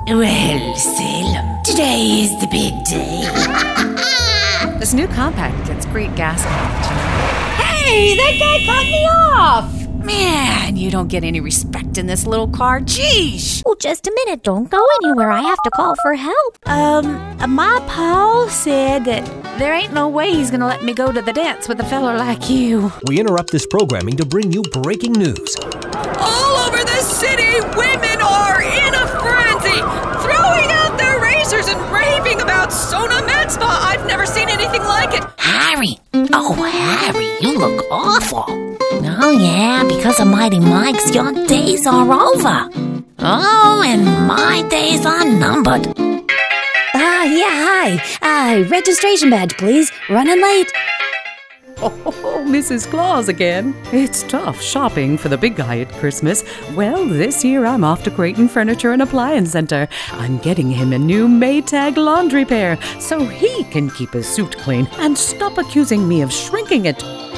Well, Salem, today is the big day. This new compact gets great gas mileage. Hey, that guy cut me off! Man, you don't get any respect in this little car. Jeez! Oh, just a minute. Don't go anywhere. I have to call for help. My pa said that there ain't no way he's gonna let me go to the dance with a fella like you. We interrupt this programming to bring you breaking news. All over the city, women are in a frenzy, throwing out their razors and raving about Sona Med Spa. I've never seen anything like it. Harry! Oh, Harry, you look awful. Oh, yeah, because of Mighty Mike's, your days are over. Oh, and my days are numbered. Yeah, hi. Registration badge, please. Running late. Oh, Mrs. Claus again. It's tough shopping for the big guy at Christmas. Well, this year I'm off to Creighton Furniture and Appliance Center. I'm getting him a new Maytag laundry pair so he can keep his suit clean and stop accusing me of shrinking it.